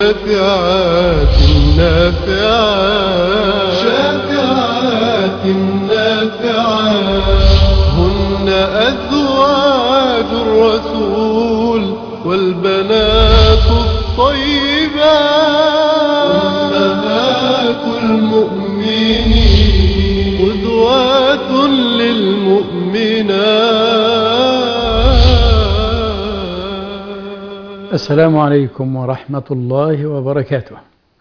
شافعات النافعات شافعات النافعات هن أزواج الرسول والبنات الطيبات أمهات المؤمنين قدوات للمؤمنات. السلام عليكم ورحمة الله وبركاته.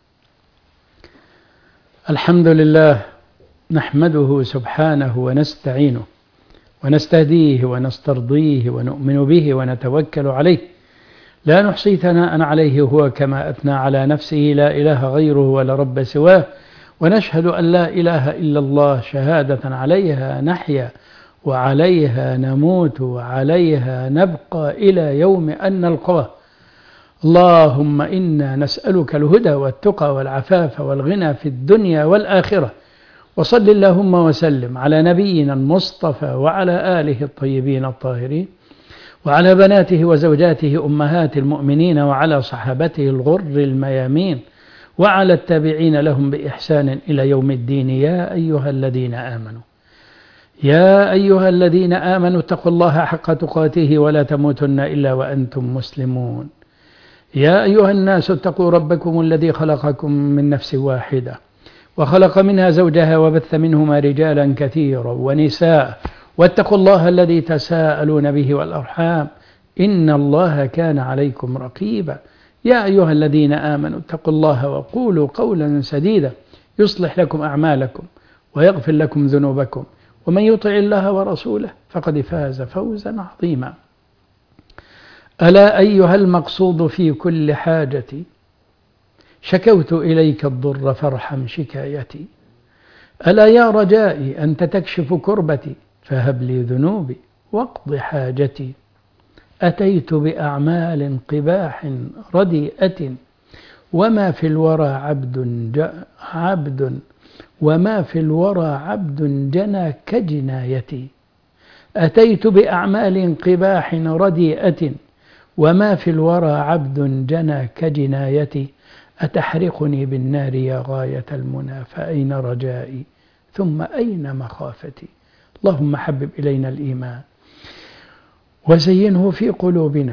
الحمد لله نحمده سبحانه ونستعينه ونستهديه ونسترضيه ونؤمن به ونتوكل عليه، لا نحصي ثناء عليه هو كما أثنى على نفسه، لا إله غيره ولا رب سواه، ونشهد أن لا إله إلا الله شهادة عليها نحيا وعليها نموت وعليها نبقى إلى يوم أن نلقاه. اللهم إنا نسألك الهدى والتقى والعفاف والغنى في الدنيا والآخرة، وصل اللهم وسلم على نبينا المصطفى وعلى آله الطيبين الطاهرين وعلى بناته وزوجاته أمهات المؤمنين وعلى صحابته الغر الميامين وعلى التابعين لهم بإحسان إلى يوم الدين. يا أيها الذين آمنوا اتقوا الله حق تقاته ولا تموتن إلا وأنتم مسلمون. يا أيها الناس اتقوا ربكم الذي خلقكم من نفس واحدة وخلق منها زوجها وبث منهما رجالا كثيرا ونساء، واتقوا الله الذي تساءلون به والأرحام إن الله كان عليكم رقيبا. يا أيها الذين آمنوا اتقوا الله وقولوا قولا سديدا يصلح لكم أعمالكم ويغفر لكم ذنوبكم، ومن يطع الله ورسوله فقد فاز فوزا عظيما. ألا أيها المقصود في كل حاجتي، شكوت إليك الضر فارحم شكايتي. ألا يا رجائي أنت تكشف كربتي فهب لي ذنوبي واقض حاجتي. أتيت بأعمال قباح رديئة وما في الورى عبد جنى كجنايتي. أتيت بأعمال قباح رديئة وما في الورى عبد جنى كجنايتي. أتحرقني بالنار يا غاية المنى فأين رجائي ثم أين مخافتي. اللهم حبب إلينا الإيمان وزينه في قلوبنا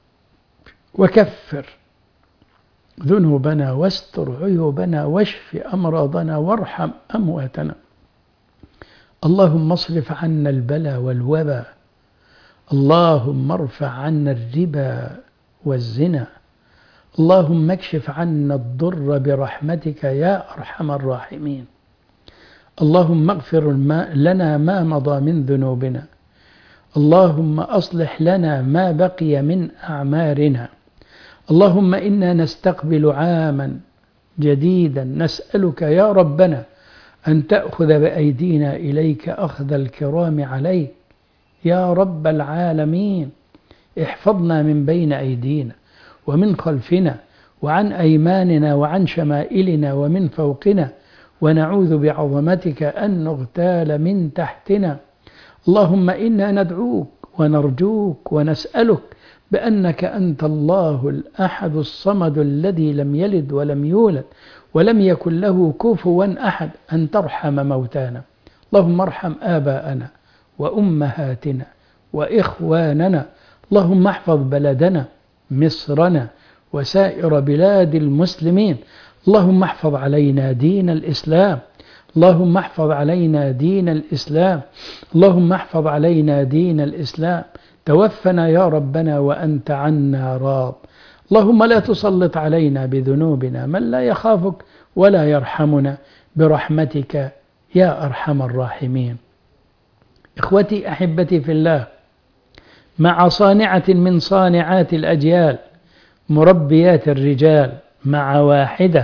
وكفر ذنوبنا واستر عيوبنا واشف أمراضنا وارحم أمواتنا. اللهم اصرف عنا البلاء والوباء. اللهم ارفع عنا الربا والزنا. اللهم اكشف عنا الضر برحمتك يا أرحم الراحمين. اللهم اغفر لنا ما مضى من ذنوبنا. اللهم أصلح لنا ما بقي من أعمارنا. اللهم إنا نستقبل عاما جديدا، نسألك يا ربنا أن تأخذ بأيدينا إليك أخذ الكرام عليك يا رب العالمين. احفظنا من بين أيدينا ومن خلفنا وعن أيماننا وعن شمائلنا ومن فوقنا، ونعوذ بعظمتك أن نغتال من تحتنا. اللهم إنا ندعوك ونرجوك ونسألك بأنك أنت الله الأحد الصمد الذي لم يلد ولم يولد ولم يكن له كفوا أحد أن ترحم موتانا. اللهم ارحم آباءنا وأمهاتنا وإخواننا. اللهم احفظ بلدنا مصرنا وسائر بلاد المسلمين. اللهم احفظ علينا دين الإسلام. اللهم احفظ علينا دين الإسلام. اللهم احفظ علينا دين الإسلام. توفنا يا ربنا وأنت عنا راض. اللهم لا تسلط علينا بذنوبنا من لا يخافك ولا يرحمنا برحمتك يا أرحم الراحمين. إخوتي أحبتي في الله، مع صانعة من صانعات الأجيال مربيات الرجال، مع واحدة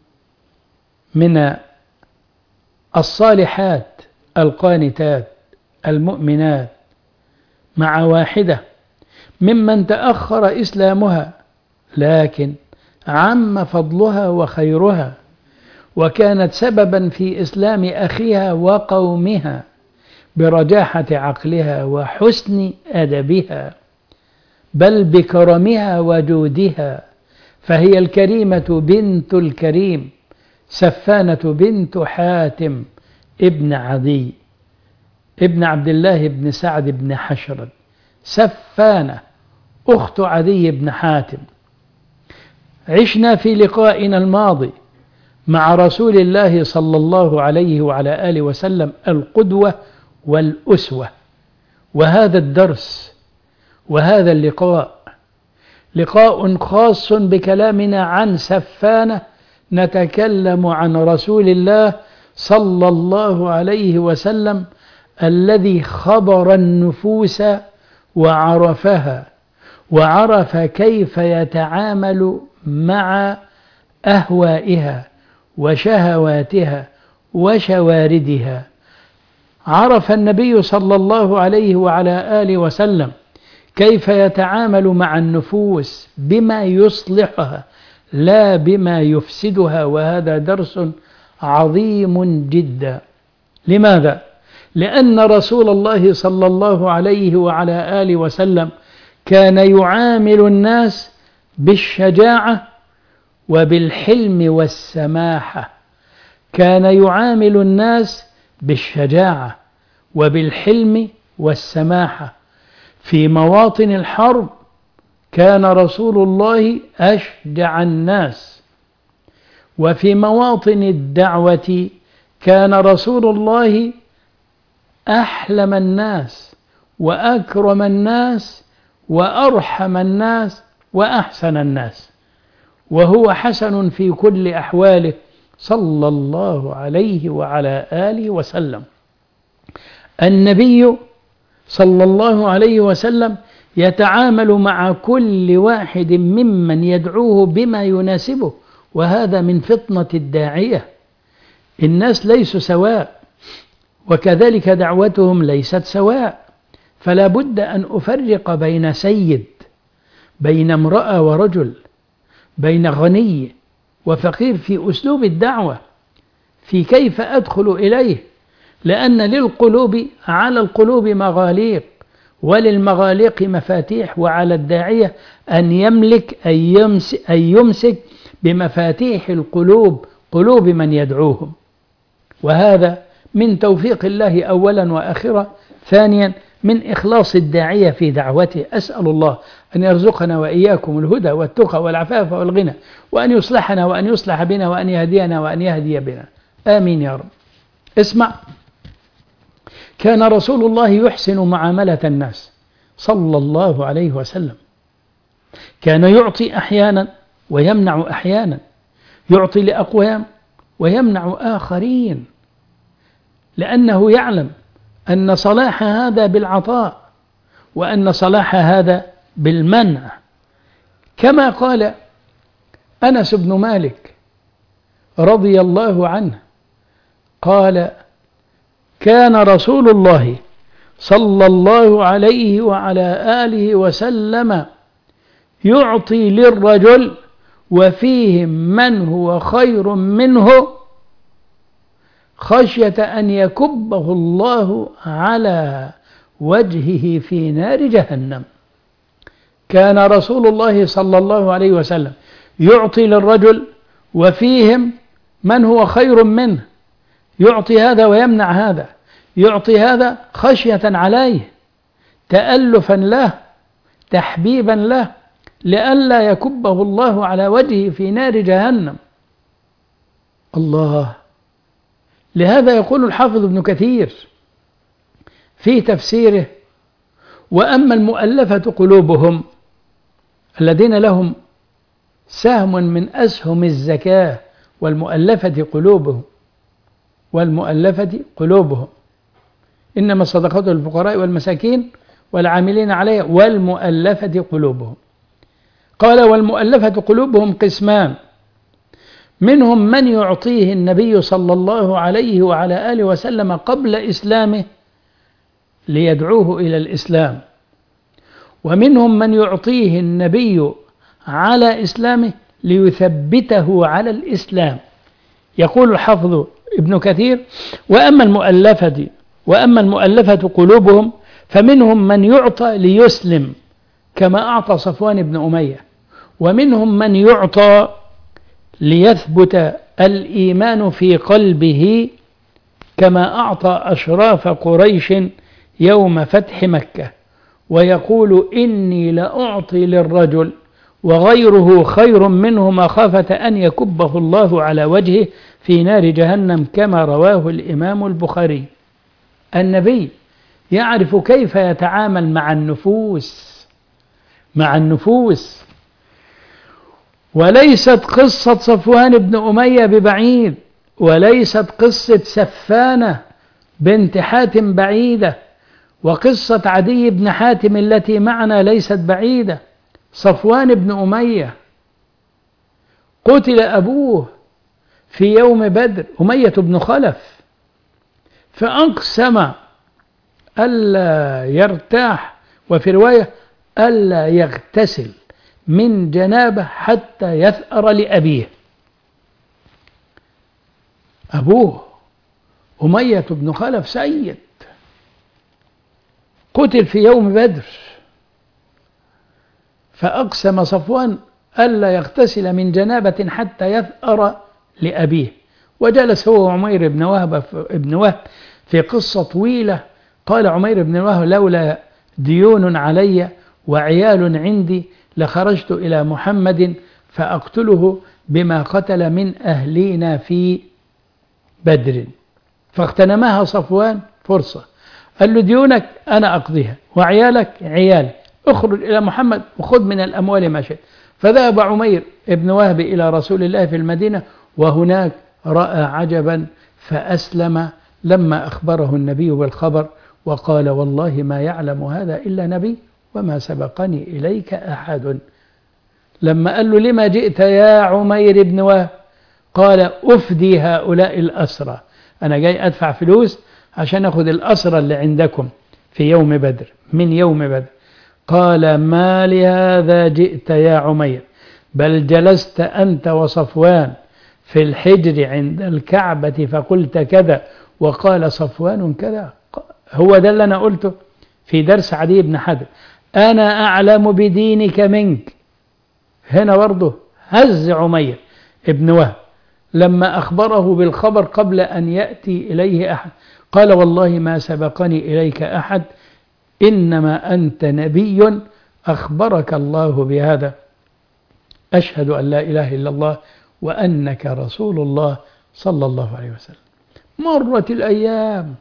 من الصالحات القانتات المؤمنات، مع واحدة ممن تأخر إسلامها لكن عم فضلها وخيرها، وكانت سببا في إسلام أخيها وقومها برجاحة عقلها وحسن أدبها، بل بكرمها وجودها فهي الكريمة بنت الكريم سفانة بنت حاتم ابن عدي ابن عبد الله بن سعد بن حشرد، سفانة أخت عدي بن حاتم. عشنا في لقائنا الماضي مع رسول الله صلى الله عليه وعلى آله وسلم القدوة والأسوة، وهذا الدرس وهذا اللقاء لقاء خاص بكلامنا عن سفانة، نتكلم عن رسول الله صلى الله عليه وسلم الذي خبر النفوس وعرفها، وعرف كيف يتعامل مع أهوائها وشهواتها وشواردها. عرف النبي صلى الله عليه وعلى آله وسلم كيف يتعامل مع النفوس بما يصلحها لا بما يفسدها، وهذا درس عظيم جدا. لماذا؟ لأن رسول الله صلى الله عليه وعلى آله وسلم كان يعامل الناس بالشجاعة وبالحلم والسماحة، كان يعامل الناس بالشجاعة وبالحلم والسماحة. في مواطن الحرب كان رسول الله أشجع الناس، وفي مواطن الدعوة كان رسول الله أحلم الناس وأكرم الناس وأرحم الناس وأحسن الناس، وهو حسن في كل أحواله صلى الله عليه وعلى آله وسلم. النبي صلى الله عليه وسلم يتعامل مع كل واحد ممن يدعوه بما يناسبه، وهذا من فطنة الداعية. الناس ليسوا سواء، وكذلك دعوتهم ليست سواء، فلا بد أن أفرق بين سيد، بين امرأة ورجل، بين غني وفقير في أسلوب الدعوة، في كيف أدخل إليه، لأن للقلوب على القلوب مغاليق، وللمغاليق مفاتيح، وعلى الداعية أن يملك أن يمسك بمفاتيح القلوب، قلوب من يدعوهم. وهذا من توفيق الله أولا وآخرا. ثانيا من إخلاص الداعية في دعوته. أسأل الله أن يرزقنا وإياكم الهدى والتقى والعفاف والغنى، وأن يصلحنا وأن يصلح بنا وأن يهدينا وأن يهدي بنا، آمين يا رب. اسمع، كان رسول الله يحسن معاملة الناس صلى الله عليه وسلم، كان يعطي أحيانا ويمنع أحيانا، يعطي لأقوام ويمنع آخرين، لأنه يعلم أن صلاح هذا بالعطاء وأن صلاح هذا بالمنع. كما قال أنس بن مالك رضي الله عنه قال: كان رسول الله صلى الله عليه وعلى آله وسلم يعطي للرجل وفيهم من هو خير منه خشية أن يكبه الله على وجهه في نار جهنم. كان رسول الله صلى الله عليه وسلم يعطي للرجل وفيهم من هو خير منه، يعطي هذا ويمنع هذا، يعطي هذا خشية عليه، تألفا له، تحبيبا له، لئلا يكبه الله على وجهه في نار جهنم. الله. لهذا يقول الحافظ ابن كثير في تفسيره: وأما المؤلفة قلوبهم الذين لهم سهم من أسهم الزكاة، والمؤلفة قلوبهم إنما الصدقات للفقراء والمساكين والعاملين عليها والمؤلفة قلوبهم. قال: والمؤلفة قلوبهم قسمان، منهم من يعطيه النبي صلى الله عليه وعلى آله وسلم قبل إسلامه ليدعوه إلى الإسلام، ومنهم من يعطيه النبي على إسلامه ليثبته على الإسلام. يقول الحافظ ابن كثير: وأما المؤلفة قلوبهم فمنهم من يعطى ليسلم كما أعطى صفوان بن أمية، ومنهم من يعطى ليثبت الإيمان في قلبه كما أعطى أشراف قريش يوم فتح مكة، ويقول إني لأعطي للرجل وغيره خير منه مخافة أن يكبه الله على وجهه في نار جهنم، كما رواه الإمام البخاري. النبي يعرف كيف يتعامل مع النفوس. وليست قصة صفوان بن أمية ببعيد، وليست قصة سفانة بنت حاتم بعيدة، وقصة عدي بن حاتم التي معنا ليست بعيدة. صفوان بن أمية قتل أبوه في يوم بدر، أمية بن خلف، فأقسم ألا يرتاح، وفي رواية ألا يغتسل من جنابه حتى يثأر لأبيه. أبوه أمية بن خلف سيد قتل في يوم بدر، فأقسم صفوان ألا يغتسل من جنابة حتى يثأر لأبيه. وجلس هو وعمير بن وهب في قصة طويلة. قال عمير بن وهب: لولا ديون علي وعيال عندي لخرجت إلى محمد فأقتله بما قتل من أهلينا في بدر. فاغتنمها صفوان فرصة، قال له: ديونك أنا أقضيها وعيالك عيالي، اخرج إلى محمد وخذ من الأموال ما شئت. فذهب عمير بن وهب إلى رسول الله في المدينة، وهناك رأى عجبا فأسلم لما أخبره النبي بالخبر، وقال: والله ما يعلم هذا إلا نبي وما سبقني إليك أحد. لما قال له: لما جئت يا عمير بن وهب؟ قال: أفدي هؤلاء الأسرى، أنا جاي أدفع فلوس عشان أخذ الأسرى اللي عندكم في يوم بدر، من يوم بدر. قال: ما لهذا جئت يا عمير؟ بل جلست أنت وصفوان في الحجر عند الكعبة فقلت كذا وقال صفوان كذا. هو ده اللي أنا قلته في درس عدي بن حاتم: أنا أعلم بدينك منك. هنا برضه هز عمير ابن وهب لما أخبره بالخبر قبل أن يأتي إليه أحد. قال: والله ما سبقني إليك أحد، إنما أنت نبي أخبرك الله بهذا، أشهد أن لا إله إلا الله وأنك رسول الله صلى الله عليه وسلم. مرت الأيام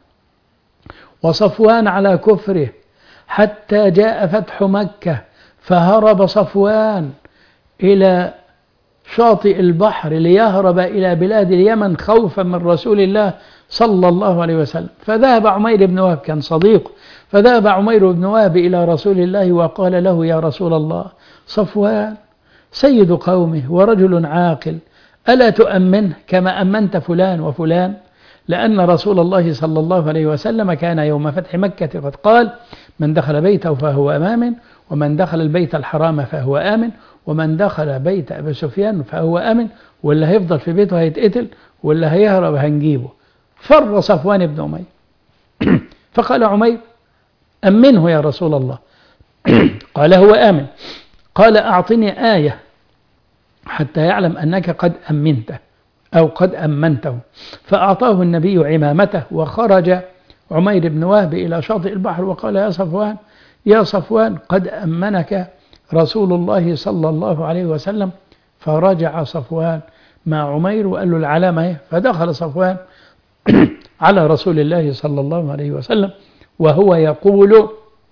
وصفوان على كفره حتى جاء فتح مكة، فهرب صفوان إلى شاطئ البحر ليهرب إلى بلاد اليمن خوفا من رسول الله صلى الله عليه وسلم. فذهب عمير بن وهب، كان صديق، فذهب عمير بن وهب إلى رسول الله وقال له: يا رسول الله، صفوان سيد قومه ورجل عاقل، ألا تؤمنه كما أمنت فلان وفلان؟ لأن رسول الله صلى الله عليه وسلم كان يوم فتح مكة قد قال: من دخل بيته فهو آمن، ومن دخل البيت الحرام فهو آمن، ومن دخل بيت أبي سفيان فهو آمن، واللي هيفضل في بيته هيتقتل، واللي هيهرب هنجيبه. فر صفوان بن أمية فقال عمير: أمنه يا رسول الله. قال: هو آمن. قال: أعطني آية حتى يعلم أنك قد أمنته أو قد أمنته. فأعطاه النبي عمامته، وخرج عمير بن وهب إلى شاطئ البحر وقال: يا صفوان قد أمنك رسول الله صلى الله عليه وسلم. فرجع صفوان مع عمير وقال له العلامة، فدخل صفوان على رسول الله صلى الله عليه وسلم وهو يقول: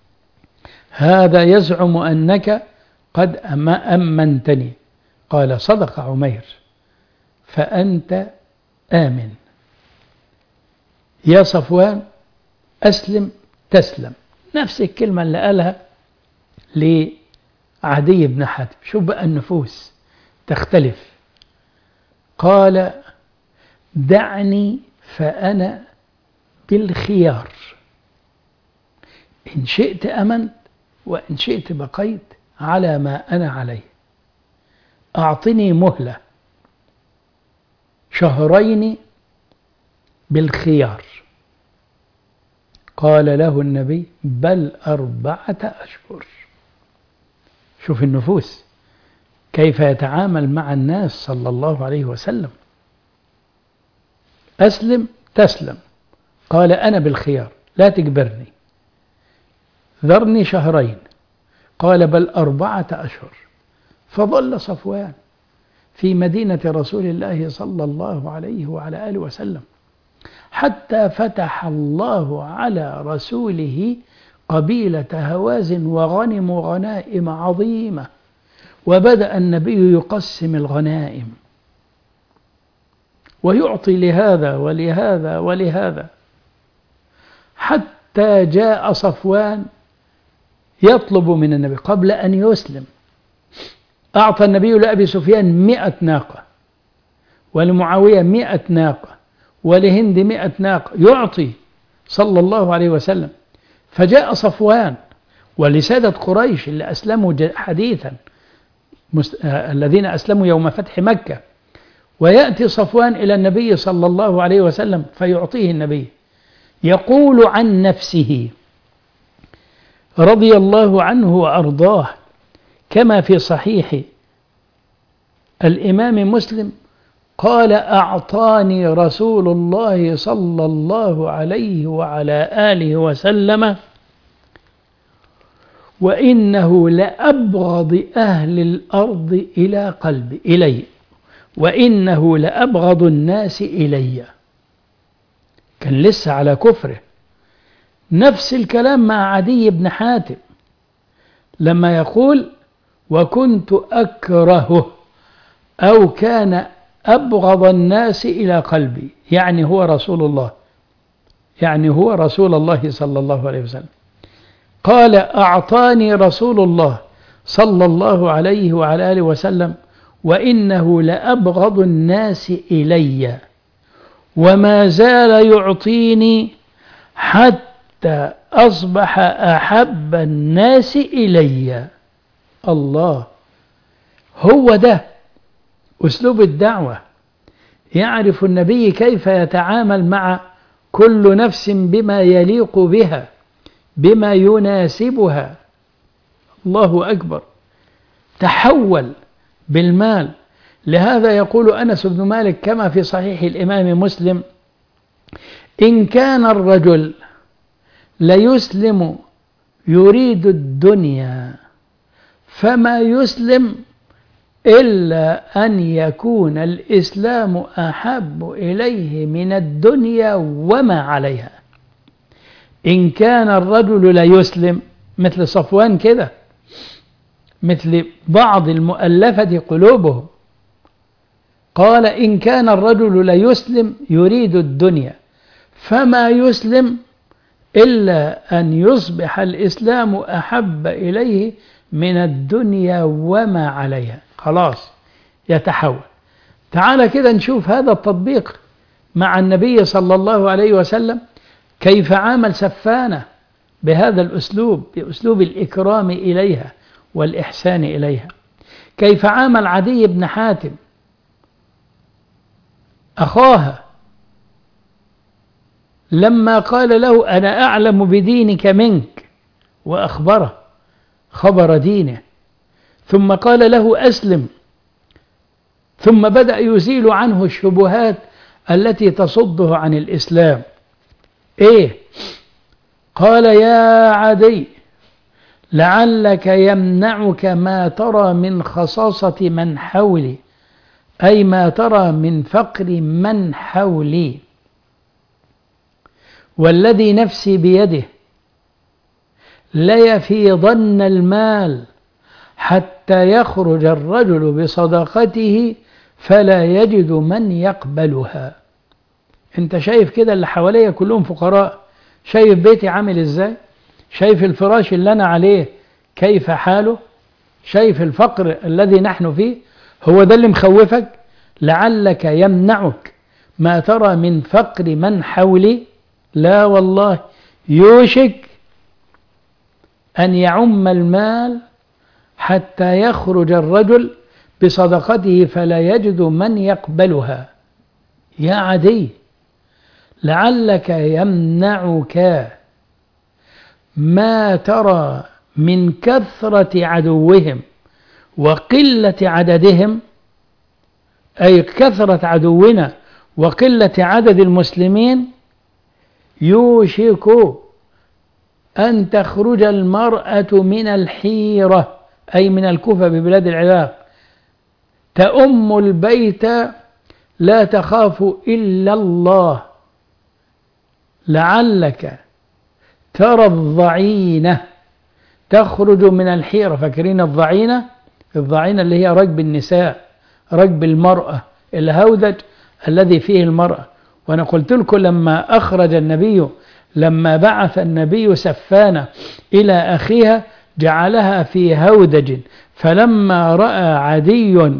هذا يزعم أنك قد أمنتني. قال: صدق عمير، فأنت آمن. يا صفوان أسلم تسلم، نفس الكلمة اللي قالها لعدي بن حاتم. شوف بقى النفوس تختلف. قال: دعني فأنا بالخيار، إن شئت أمنت وإن شئت بقيت على ما أنا عليه، أعطني مهلة 2 شهرين بالخيار. قال له النبي: بل 4 أشهر. شوف النفوس، كيف يتعامل مع الناس صلى الله عليه وسلم. أسلم تسلم، قال أنا بالخيار لا تجبرني، ذرني شهرين، قال بل 4 أشهر. فظل صفوان في مدينة رسول الله صلى الله عليه وعلى آله وسلم حتى فتح الله على رسوله قبيلة هوازن وغنموا غنائم عظيمة، وبدأ النبي يقسم الغنائم ويعطي لهذا ولهذا ولهذا، حتى جاء صفوان يطلب من النبي قبل أن يسلم. أعطى النبي لأبي سفيان 100 ناقة، ولمعاوية 100 ناقة، ولهند 100 ناقة، يعطي صلى الله عليه وسلم. فجاء صفوان ولسادة قريش اللي أسلموا حديثا، الذين أسلموا يوم فتح مكة، ويأتي صفوان إلى النبي صلى الله عليه وسلم فيعطيه النبي. يقول عن نفسه رضي الله عنه وأرضاه كما في صحيح الإمام مسلم قال أعطاني رسول الله صلى الله عليه وعلى آله وسلم وإنه لأبغض أهل الأرض إلى قلبي إلي، وإنه لأبغض الناس إلي. كان لسه على كفره. نفس الكلام مع عدي بن حاتم لما يقول وكنت أكرهه أو كان أبغض الناس إلى قلبي، يعني هو رسول الله، يعني هو رسول الله صلى الله عليه وسلم. قال أعطاني رسول الله صلى الله عليه وعلى آله وسلم وإنه لأبغض الناس إلي، وما زال يعطيني حتى أصبح أحب الناس إلي. الله، هو ده أسلوب الدعوة. يعرف النبي كيف يتعامل مع كل نفس بما يليق بها، بما يناسبها. الله أكبر. تحول بالمال. لهذا يقول أنس بن مالك كما في صحيح الإمام مسلم إن كان الرجل ليسلم يريد الدنيا فما يسلم إلا أن يكون الإسلام أحب إليه من الدنيا وما عليها. إن كان الرجل ليسلم مثل صفوان كده، مثل بعض المؤلفة قلوبهم، قال إن كان الرجل ليسلم يريد الدنيا فما يسلم إلا أن يصبح الإسلام أحب إليه من الدنيا وما عليها. خلاص يتحول. تعال كده نشوف هذا التطبيق مع النبي صلى الله عليه وسلم، كيف عامل سفانة بهذا الأسلوب، بأسلوب الإكرام إليها والإحسان إليها. كيف عامل عدي بن حاتم أخاها لما قال له أنا أعلم بدينك منك، وأخبره خبر دينه، ثم قال له أسلم، ثم بدأ يزيل عنه الشبهات التي تصده عن الإسلام. إيه؟ قال يا عدي لعلك يمنعك ما ترى من خصاصة من حولي، أي ما ترى من فقر من حولي، والذي نفسي بيده ليفيضن المال حتى يخرج الرجل بصدقته فلا يجد من يقبلها. انت شايف كده اللي حواليا كلهم فقراء، شايف بيتي عامل ازاي، شايف الفراش اللي انا عليه كيف حاله، شايف الفقر الذي نحن فيه. هو ده اللي مخوفك؟ لعلك يمنعك ما ترى من فقر من حولي. لا والله، يوشك أن يعم المال حتى يخرج الرجل بصدقته فلا يجد من يقبلها. يا عدي لعلك يمنعك ما ترى من كثرة عدوهم وقلة عددهم، أي كثرة عدونا وقلة عدد المسلمين، يوشك أن تخرج المرأة من الحيرة، أي من الكوفة ببلاد العراق، تأم البيت لا تخاف إلا الله، لعلك ترى الضعينة تخرج من الحيرة. فاكرين الضعينة؟ الضعينة اللي هي ركب النساء، ركب المرأة، الهودج الذي فيه المرأة. وأنا قلت لكم لما أخرج النبي، لما بعث النبي سفانة إلى أخيها جعلها في هودج، فلما رأى عدي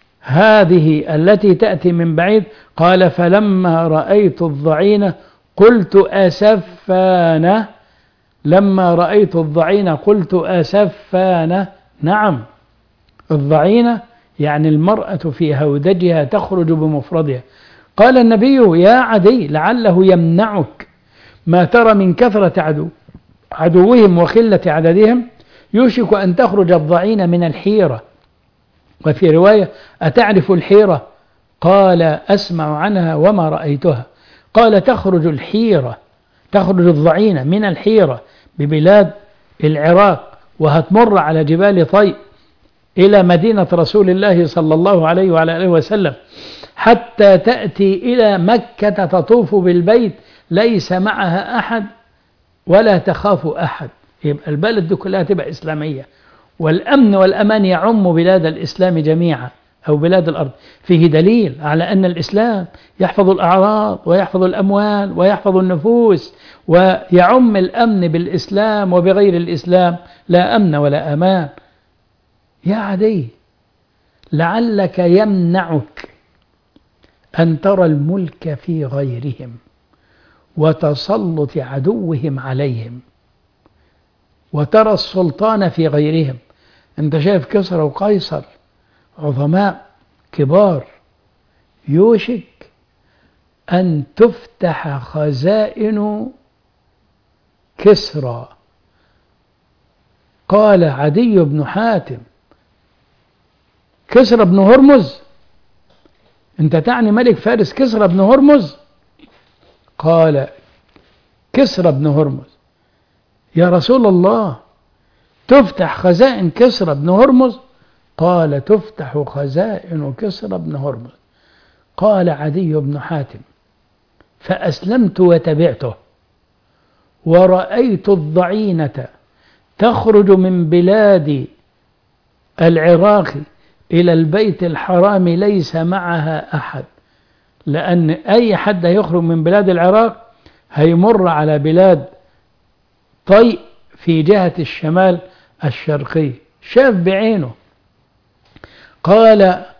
هذه التي تأتي من بعيد قال فلما رأيت الضعينة قلت أسفانة، لما رأيت الضعينة قلت أسفانة. نعم، الضعينة يعني المرأة في هودجها تخرج بمفردها. قال النبي يا عدي لعله يمنعك ما ترى من كثرة عدوهم وخلة عددهم، يوشك أن تخرج الضعينة من الحيرة. وفي رواية أتعرف الحيرة؟ قال أسمع عنها وما رأيتها. قال تخرج الحيرة، تخرج الضعينة من الحيرة ببلاد العراق، وهتمر على جبال طيء إلى مدينة رسول الله صلى الله عليه وعلى آله وسلم، حتى تأتي إلى مكة تطوف بالبيت ليس معها أحد ولا تخاف أحد. يبقى البلد دي كلها تبقى إسلامية، والأمن والأمان يعم بلاد الإسلام جميعا أو بلاد الأرض. فيه دليل على أن الإسلام يحفظ الأعراض ويحفظ الأموال ويحفظ النفوس، ويعم الأمن بالإسلام، وبغير الإسلام لا أمن ولا أمان. يا عدي لعلك يمنعك أن ترى الملك في غيرهم وتسلط عدوهم عليهم، وترى السلطان في غيرهم. أنت شايف كسرى وقيصر عظماء كبار، يوشك أن تفتح خزائن كسرى. قال عدي بن حاتم كسرى بن هرمز؟ أنت تعني ملك فارس كسرى بن هرمز؟ قال كسرى بن هرمز. يا رسول الله تفتح خزائن كسرى بن هرمز؟ قال تفتح خزائن كسرى بن هرمز. قال عدي بن حاتم فأسلمت وتبعته، ورأيت الضعينة تخرج من بلاد العراق إلى البيت الحرام ليس معها أحد، لأن أي حد يخرج من بلاد العراق هيمر على بلاد طيء في جهة الشمال الشرقي، شاف بعينه. قال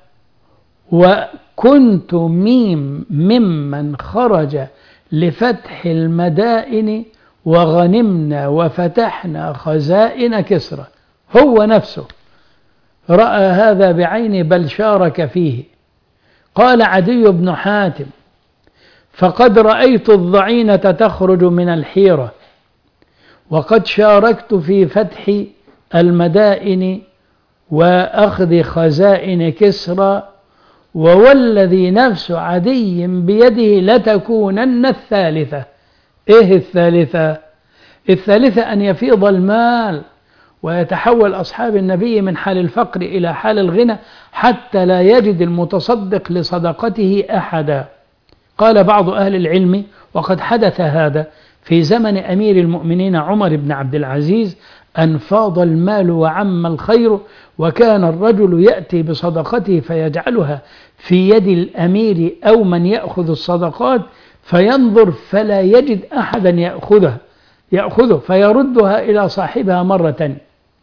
وكنت ممن خرج لفتح المدائن وغنمنا وفتحنا خزائن كسرى. هو نفسه رأى هذا بعينه بل شارك فيه. قال عدي بن حاتم فقد رأيت الضعينة تخرج من الحيرة، وقد شاركت في فتح المدائن وأخذ خزائن كسرى، ووالذي نفس عدي بيده لتكونن الثالثة. إيه الثالثة؟ الثالثة أن يفيض المال ويتحول أصحاب النبي من حال الفقر إلى حال الغنى حتى لا يجد المتصدق لصدقته أحدا. قال بعض أهل العلم وقد حدث هذا في زمن أمير المؤمنين عمر بن عبد العزيز، أن فاض المال وعم الخير، وكان الرجل يأتي بصدقته فيجعلها في يد الأمير أو من يأخذ الصدقات، فينظر فلا يجد أحدا يأخذه فيردها إلى صاحبها مرة تانية.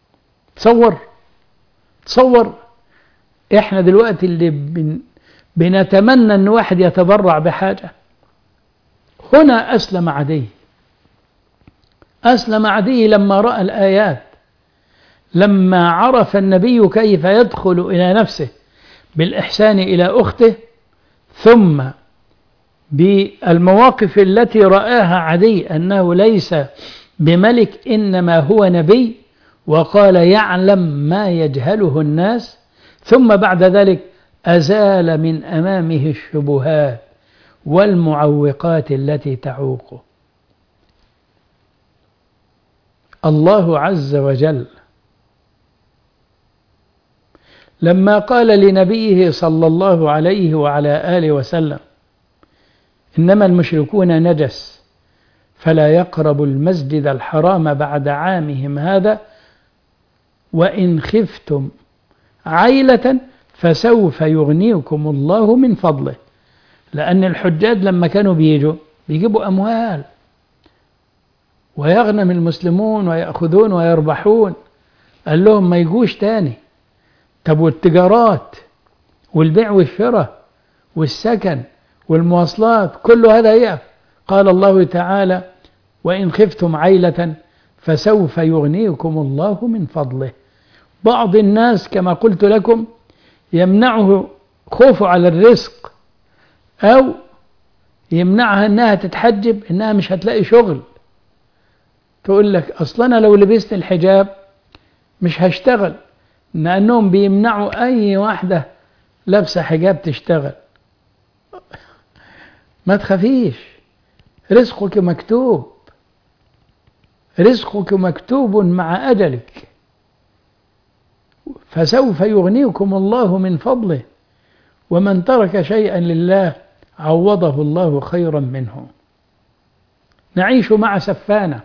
تصور إحنا دلوقتي اللي بنتمنى أن واحد يتبرع بحاجة. هنا أسلم عدي لما رأى الآيات، لما عرف النبي كيف يدخل إلى نفسه بالإحسان إلى أخته، ثم بالمواقف التي رآها عدي أنه ليس بملك إنما هو نبي، وقال يعلم ما يجهله الناس، ثم بعد ذلك أزال من أمامه الشبهات والمعوقات التي تعوقه. الله عز وجل لما قال لنبيه صلى الله عليه وعلى آله وسلم إنما المشركون نجس فلا يقربوا المسجد الحرام بعد عامهم هذا وإن خفتم عيلة فسوف يغنيكم الله من فضله. لأن الحجاج لما كانوا بيجيبوا أموال ويغنم المسلمون ويأخذون ويربحون، قال لهم ما يجوش تاني. طب والتجارات والبيع والشراء والسكن والمواصلات كل هذا يقف. قال الله تعالى وإن خفتم عيلة فسوف يغنيكم الله من فضله. بعض الناس كما قلت لكم يمنعه خوفه على الرزق، أو يمنعها أنها تتحجب أنها مش هتلاقي شغل. تقول لك أصلا أنا لو لبست الحجاب مش هشتغل، لأنهم بيمنعوا أي واحدة لابسة حجاب تشتغل. ما تخافيش، رزقك مكتوب، رزقك مكتوب مع أجلك، فسوف يغنيكم الله من فضله، ومن ترك شيئا لله عوضه الله خيرا منه. نعيش مع سفانة،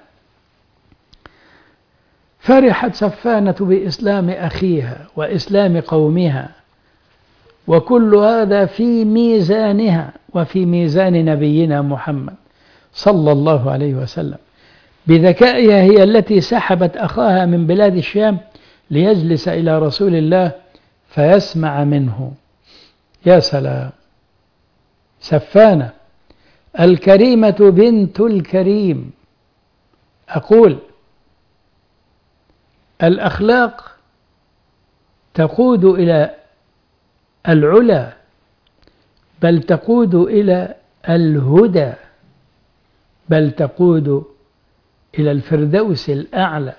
فرحت سفانة بإسلام أخيها وإسلام قومها، وكل هذا في ميزانها وفي ميزان نبينا محمد صلى الله عليه وسلم. بذكائها هي التي سحبت أخاها من بلاد الشام ليجلس إلى رسول الله فيسمع منه. يا سلام، سفانة الكريمة بنت الكريم. أقول الأخلاق تقود إلى العلا، بل تقود إلى الهدى، بل تقود إلى الفردوس الأعلى.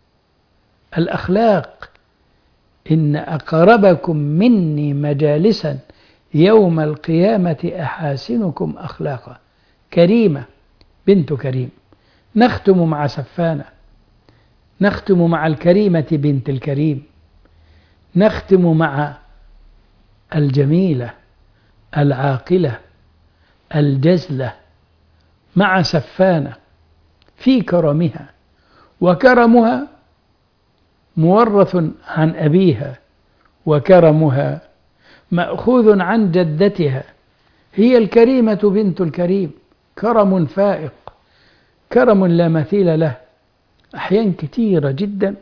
الأخلاق إن أقربكم مني مجالسا يوم القيامة أحاسنكم أخلاقا. كريمة بنت كريم. نختم مع سفانة، نختم مع الكريمة بنت الكريم، نختم مع الجميلة العاقلة الجزلة، مع سفانة في كرمها، وكرمها مورث عن أبيها، وكرمها مأخوذ عن جدتها. هي الكريمة بنت الكريم، كرم فائق، كرم لا مثيل له. أحيان كثيرة جدا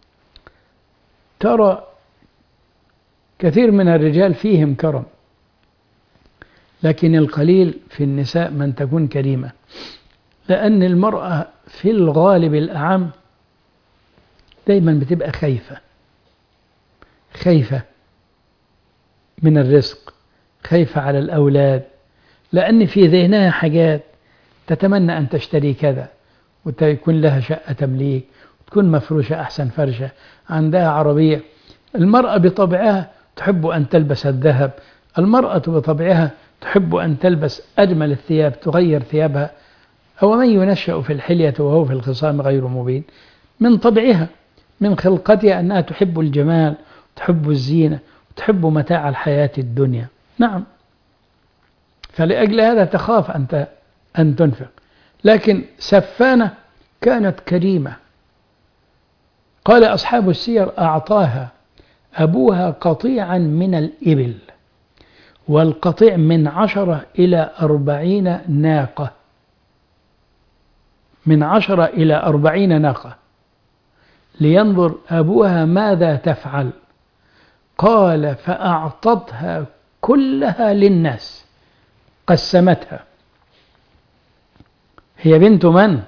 ترى كثير من الرجال فيهم كرم، لكن القليل في النساء من تكون كريمة، لأن المرأة في الغالب الأعم دايما بتبقى خايفة من الرزق، خايفة على الأولاد، لأن في ذهنها حاجات تتمنى أن تشتري كذا، وتكون لها شقة تمليك، وتكون مفروشة أحسن فرشة، عندها عربية. المرأة بطبعها تحب أن تلبس الذهب، المرأة بطبعها تحب أن تلبس أجمل الثياب، تغير ثيابها. أو من ينشأ في الحلية وهو في الخصام غير مبين. من طبعها من خلقتها أنها تحب الجمال، تحب الزينة، تحب متاع الحياة الدنيا. نعم، فلأجل هذا تخاف أن تنفق. لكن سفانة كانت كريمة. قال أصحاب السير أعطاها أبوها قطيعا من الإبل، والقطيع من 10 إلى 40 ناقة، من 10 إلى 40 ناقة، لينظر أبوها ماذا تفعل. قال فأعطتها كلها للناس، قسمتها. هي بنت من؟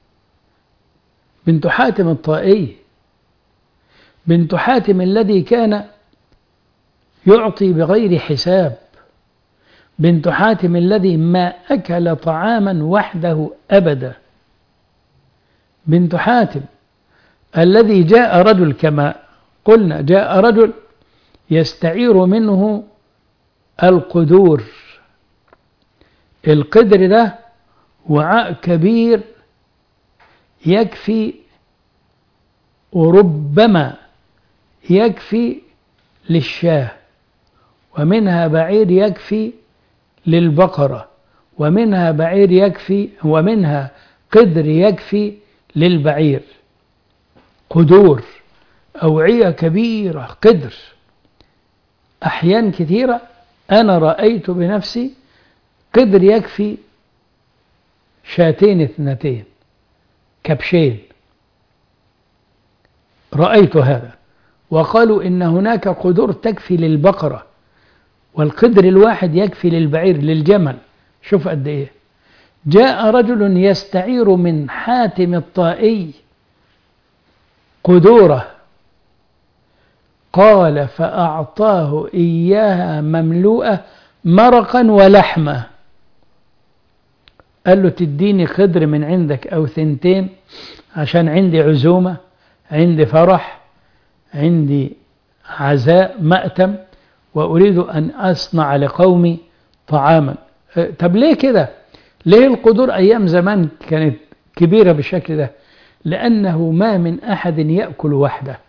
بنت حاتم الطائي، بنت حاتم الذي كان يعطي بغير حساب، بنت حاتم الذي ما أكل طعاما وحده أبدا، بنت حاتم الذي جاء رجل كما قلنا، جاء رجل يستعير منه القدور. القدر ده وعاء كبير يكفي، وربما يكفي للشاه، ومنها بعير يكفي للبقرة، ومنها بعير يكفي، ومنها قدر يكفي للبعير. قدور، أوعية كبيرة، قدر. أحيان كثيرة أنا رأيت بنفسي قدر يكفي شاتين اثنتين، كبشين، رأيت هذا. وقالوا إن هناك قدور تكفي للبقرة، والقدر الواحد يكفي للبعير، للجمل. شوف قد إيه. جاء رجل يستعير من حاتم الطائي قدوره، قال فأعطاه إياها مملوءة مرقا ولحمة. قال له تديني قدر من عندك أو ثنتين، عشان عندي عزومة، عندي فرح، عندي عزاء مأتم، وأريد أن أصنع لقومي طعاما. طب ليه كده؟ ليه القدور أيام زمان كانت كبيرة بالشكل ده؟ لأنه ما من أحد يأكل وحده.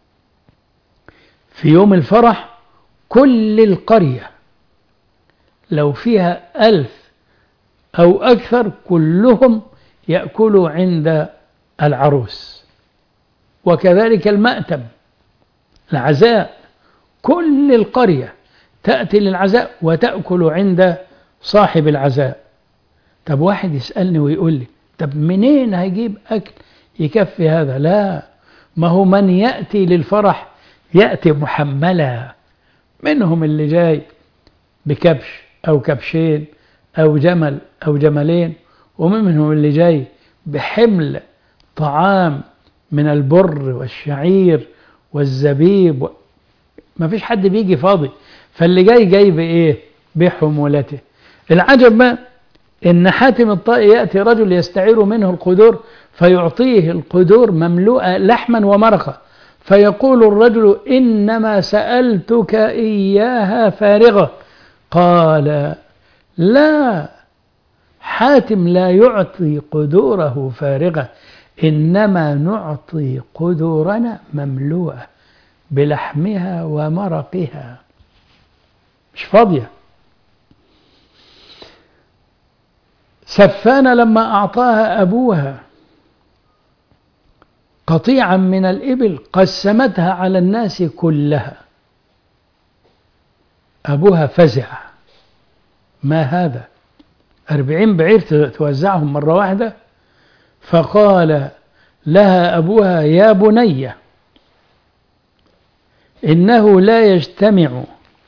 في يوم الفرح كل القرية لو فيها 1000 أو أكثر كلهم يأكلوا عند العروس. وكذلك المأتم، العزاء، كل القرية تأتي للعزاء وتأكل عند صاحب العزاء. طب واحد يسألني ويقول لي طب منين هيجيب أكل يكفي هذا؟ لا، ما هو من يأتي للفرح يأتي محملا، منهم اللي جاي بكبش أو كبشين أو جمل أو جملين، ومنهم اللي جاي بحمل طعام من البر والشعير والزبيب. ما فيش حد بيجي فاضي، فاللي جاي بإيه؟ بحمولته. العجب ما إن حاتم الطائي يأتي رجل يستعير منه القدور فيعطيه القدور مملوءة لحما ومرقة، فيقول الرجل إنما سألتك إياها فارغة. قال لا، حاتم لا يعطي قدوره فارغة، إنما نعطي قدورنا مملوءة بلحمها ومرقها، مش فاضية. سفانة لما أعطاها أبوها قطيعا من الإبل قسمتها على الناس كلها. أبوها فزع، ما هذا؟ 40 بعير توزعهم مرة واحدة؟ فقال لها أبوها يا بني إنه لا يجتمع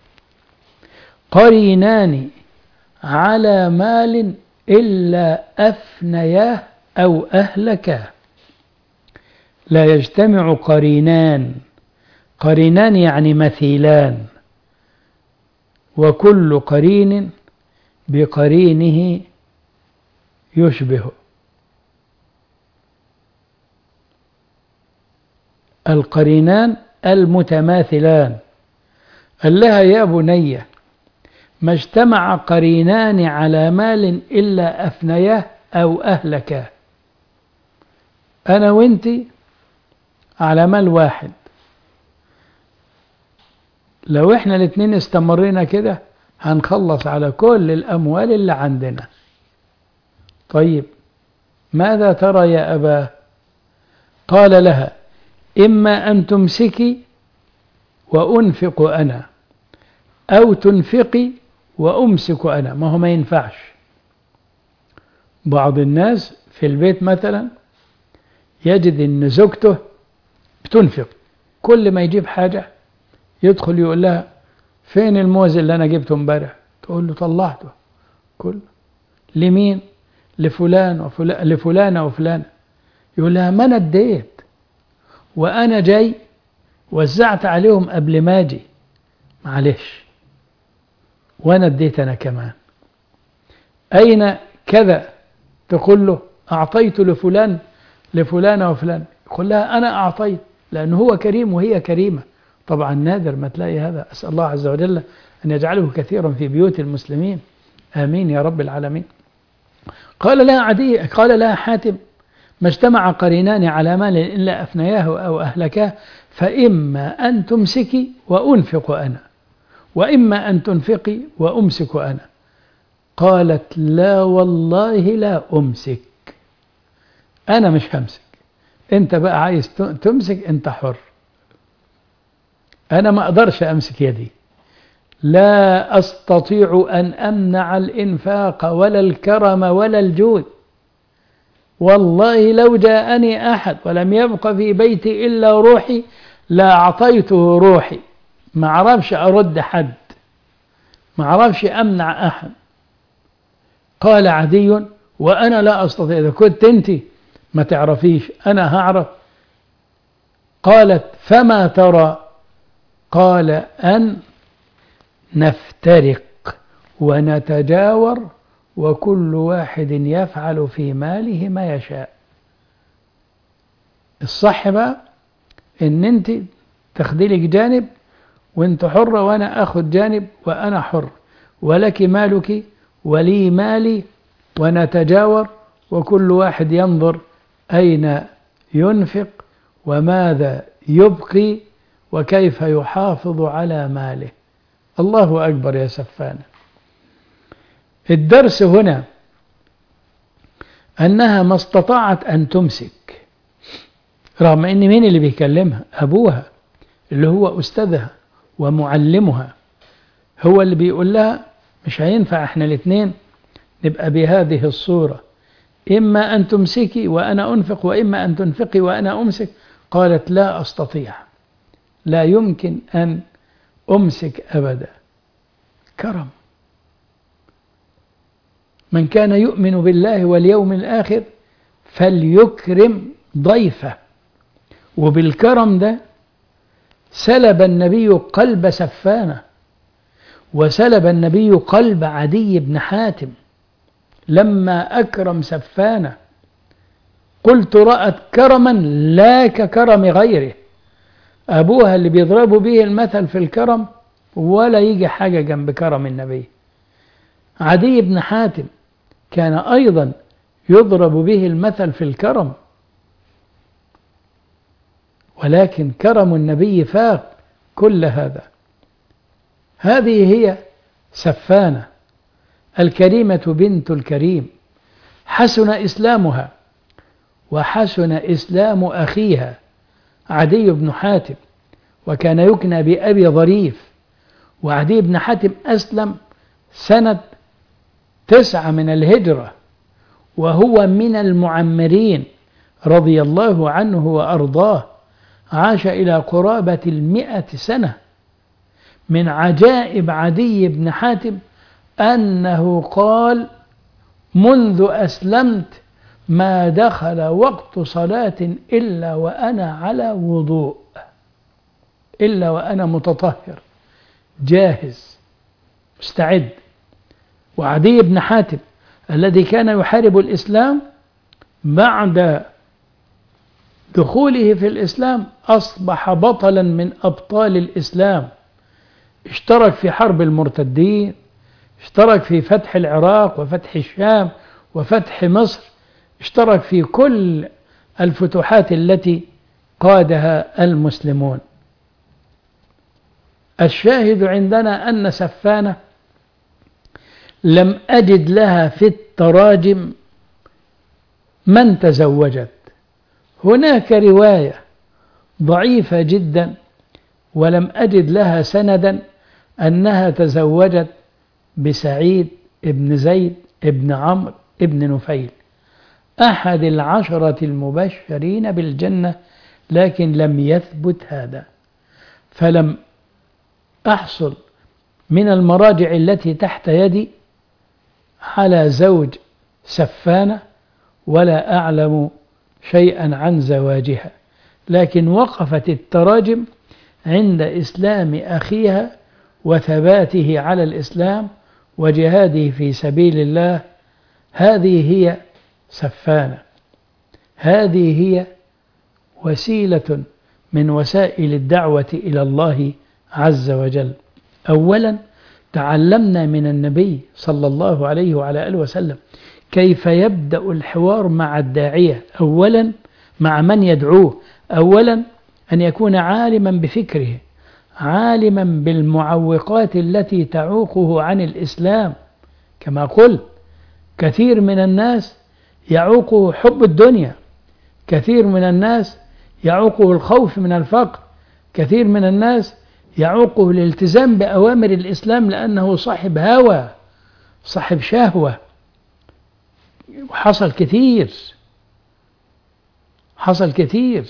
قرينان على مال إلا أفنياه أو أهلكاه. لا يجتمع قرينان، قرينان يعني مثيلان، وكل قرين بقرينه يشبه. القرينان المتماثلان. قال لها يا بني ما اجتمع قرينان على مال إلا أفنياه أو أهلكاه. أنا وإنتي على مال واحد، لو إحنا الاثنين استمرينا كده هنخلص على كل الأموال اللي عندنا. طيب ماذا ترى يا أباه؟ قال لها إما أن تمسكي وأنفق أنا، أو تنفقي وأمسك أنا. ما هو ما ينفعش. بعض الناس في البيت مثلا يجد أن زوجته بتنفق، كل ما يجيب حاجة يدخل يقول لها فين الموز اللي أنا جبته امبارح؟ تقول له طلعته. كله لمين؟ لفلان وفلان، لفلانة وفلانة. يقول لها ما أنا اديت، وأنا جاي وزعت عليهم قبل ما أجي، معلش، وأنا اديت أنا كمان. أين كذا؟ تقول له أعطيت لفلان لفلانة وفلان. يقول لها أنا أعطيت، لأنه هو كريم وهي كريمة. طبعا نادر ما تلاقي هذا، أسأل الله عز وجل أن يجعله كثيرا في بيوت المسلمين، آمين يا رب العالمين. قال لها حاتم: ما اجتمع قرينان على مال إلا أفنياه أو أهلكاه، فإما أن تمسكي وأنفق أنا، وإما أن تنفقي وأمسك أنا. قالت: لا والله لا أمسك، أنا مش همسك، أنت بقى عايز تمسك أنت حر، أنا ما أقدرش أمسك يدي، لا أستطيع أن أمنع الإنفاق ولا الكرم ولا الجود، والله لو جاءني أحد ولم يبق في بيتي إلا روحي لا أعطيته روحي، ما أعرفش أرد حد، ما أعرفش أمنع أحد. قال عدي: وأنا لا أستطيع، إذا كنت أنت ما تعرفيش أنا هعرف. قالت: فما ترى؟ قال: أن نفترق ونتجاور وكل واحد يفعل في ماله ما يشاء. الصح بقى ان انت تاخدي لك جانب وانت حرة، وانا اخد جانب وانا حر، ولك مالك ولي مالي، ونتجاور وكل واحد ينظر اين ينفق وماذا يبقي وكيف يحافظ على ماله. الله أكبر يا سفانة. الدرس هنا أنها ما استطاعت أن تمسك، رغم أن مين اللي بيكلمها؟ أبوها اللي هو أستاذها ومعلمها، هو اللي بيقول لها مش هينفع احنا الاثنين نبقى بهذه الصورة، إما أن تمسكي وأنا أنفق وإما أن تنفقي وأنا أمسك. قالت: لا أستطيع، لا يمكن أن أمسك أبدا. كرم. من كان يؤمن بالله واليوم الآخر فليكرم ضيفه. وبالكرم ده سلب النبي قلب سفانة، وسلب النبي قلب عدي بن حاتم لما أكرم سفانة. قلت: رأت كرما لا ككرم غيره. أبوها اللي بيضربوا به المثل في الكرم ولا يجي حاجة جنب كرم النبي. عدي بن حاتم كان أيضا يضرب به المثل في الكرم، ولكن كرم النبي فاق كل هذا. هذه هي سفانة الكريمة بنت الكريم، حسن إسلامها وحسن إسلام أخيها عدي بن حاتم، وكان يكنى بأبي ظريف. وعدي بن حاتم أسلم سنة 9 من الهجرة، وهو من المعمرين رضي الله عنه وأرضاه، عاش إلى قرابة 100 سنة. من عجائب عدي بن حاتم أنه قال: منذ أسلمت ما دخل وقت صلاة إلا وأنا على وضوء، إلا وأنا متطهر جاهز مستعد. وعدي بن حاتم الذي كان يحارب الإسلام بعد دخوله في الإسلام أصبح بطلا من أبطال الإسلام، اشترك في حرب المرتدين، اشترك في فتح العراق وفتح الشام وفتح مصر، اشترك في كل الفتوحات التي قادها المسلمون. الشاهد عندنا أن سفانة لم أجد لها في التراجم من تزوجت. هناك رواية ضعيفة جدا ولم أجد لها سندا أنها تزوجت بسعيد ابن زيد ابن عمرو ابن نفيل أحد 10 المبشرين بالجنة، لكن لم يثبت هذا، فلم أحصل من المراجع التي تحت يدي على زوج سفانة، ولا أعلم شيئا عن زواجها. لكن وقفت التراجم عند إسلام أخيها وثباته على الإسلام وجهاده في سبيل الله. هذه هي سفانة، هذه هي وسيلة من وسائل الدعوة إلى الله عز وجل. أولا تعلمنا من النبي صلى الله عليه وعلى آله وسلم كيف يبدأ الحوار مع الداعية، أولا مع من يدعوه، أولا أن يكون عالما بفكره، عالما بالمعوقات التي تعوقه عن الإسلام. كما قلت كثير من الناس يعوقه حب الدنيا، كثير من الناس يعوقه الخوف من الفقر، كثير من الناس يعوقه الالتزام بأوامر الإسلام لأنه صاحب هوى، صاحب شهوة. وحصل كثير، حصل كثير.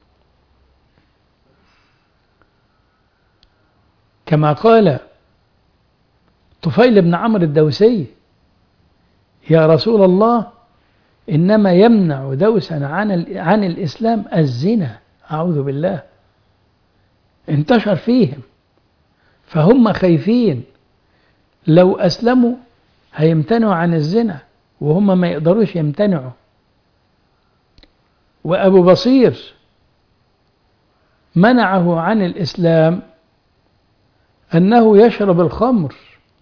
كما قال طفيل بن عمرو الدوسي: يا رسول الله إنما يمنع دوسا عن الإسلام الزنا. أعوذ بالله. انتشر فيهم فهم خايفين لو أسلموا هيمتنعوا عن الزنا وهم ما يقدروش يمتنعوا. وأبو بصير منعه عن الإسلام أنه يشرب الخمر.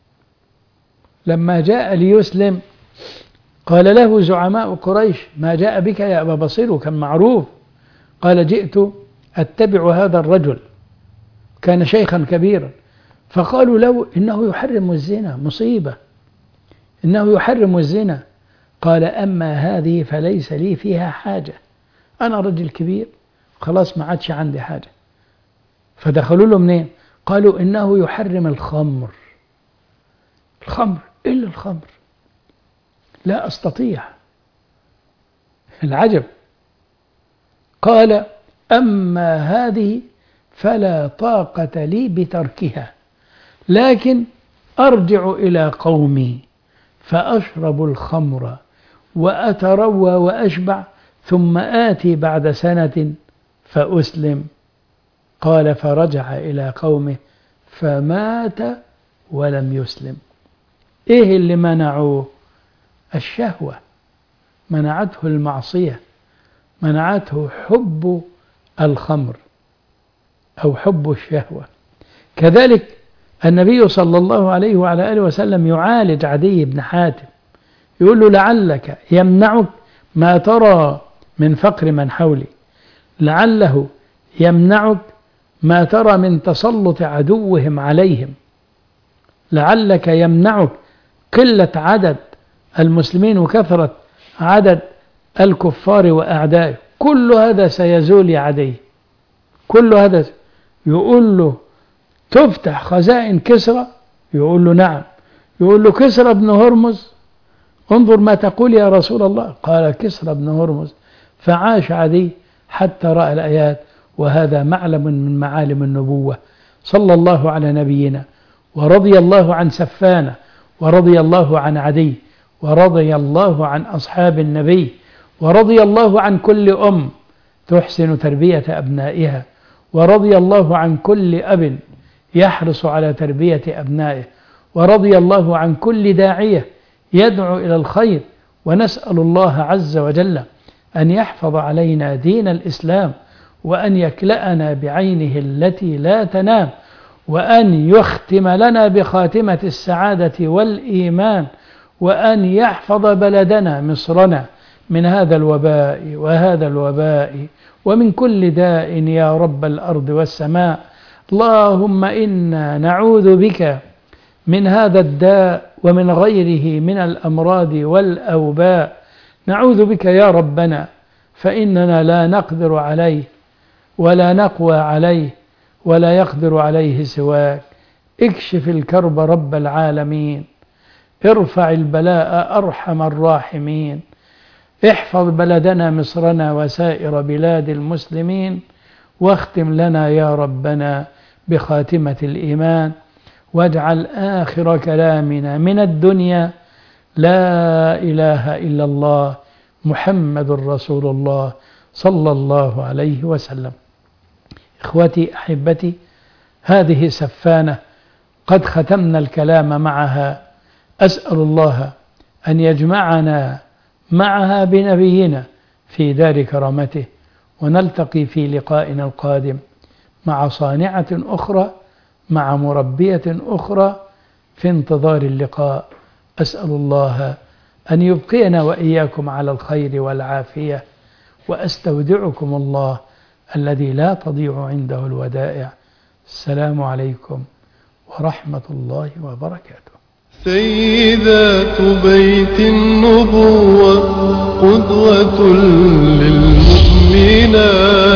لما جاء ليسلم قال له زعماء قريش: ما جاء بك يا أبا بصير؟ وكان معروف. قال: جئت أتبع هذا الرجل، كان شيخا كبيرا. فقالوا له: إنه يحرم الزنا، مصيبة، إنه يحرم الزنا. قال: أما هذه فليس لي فيها حاجة، أنا رجل كبير خلاص ما عادش عندي حاجة. فدخلوا له منين؟ قالوا: إنه يحرم الخمر. الخمر إلا الخمر، لا أستطيع. العجب. قال: أما هذه فلا طاقة لي بتركها، لكن أرجع إلى قومي فأشرب الخمر وأتروى وأشبع، ثم آتي بعد سنة فأسلم. قال: فرجع إلى قومه فمات ولم يسلم. إيه اللي منعوه؟ الشهوة، منعته المعصية، منعته حب الخمر أو حب الشهوة. كذلك النبي صلى الله عليه وعلى آله وسلم يعالج عدي بن حاتم، يقول له: لعلك يمنعك ما ترى من فقر من حولي، لعله يمنعك ما ترى من تسلط عدوهم عليهم، لعلك يمنعك قلة عدد المسلمين وكثرة عدد الكفار وأعدائه. كل هذا سيزول يا عدي، كل هذا. يقول له: تفتح خزائن كسرى؟ يقول له: نعم. يقول له: كسرى بن هرمز، انظر ما تقول يا رسول الله. قال: كسرى بن هرمز. فعاش عدي حتى رأى الآيات، وهذا معلم من معالم النبوة. صلى الله على نبينا، ورضي الله عن سفانة، ورضي الله عن عدي، ورضي الله عن أصحاب النبي، ورضي الله عن كل تحسن تربية أبنائها، ورضي الله عن كل أب يحرص على تربية أبنائه، ورضي الله عن كل داعية يدعو إلى الخير. ونسأل الله عز وجل أن يحفظ علينا دين الإسلام، وأن يكلأنا بعينه التي لا تنام، وأن يختم لنا بخاتمة السعادة والإيمان، وأن يحفظ بلدنا مصرنا من هذا الوباء وهذا الوباء ومن كل داء يا رب الأرض والسماء. اللهم إنا نعوذ بك من هذا الداء ومن غيره من الأمراض والأوباء. نعوذ بك يا ربنا، فإننا لا نقدر عليه ولا نقوى عليه ولا يقدر عليه سواك. اكشف الكرب رب العالمين، ارفع البلاء أرحم الراحمين، احفظ بلدنا مصرنا وسائر بلاد المسلمين، واختم لنا يا ربنا بخاتمة الإيمان، واجعل آخر كلامنا من الدنيا لا إله إلا الله محمد رسول الله صلى الله عليه وسلم. إخوتي أحبتي، هذه سفانة قد ختمنا الكلام معها. أسأل الله أن يجمعنا معها بنبينا في دار كرامته، ونلتقي في لقائنا القادم مع صانعة أخرى، مع مربية أخرى، في انتظار اللقاء. أسأل الله أن يبقينا وإياكم على الخير والعافية، وأستودعكم الله الذي لا تضيع عنده الودائع. السلام عليكم ورحمة الله وبركاته. سيدات بيت النبوة قدوة للمؤمنات.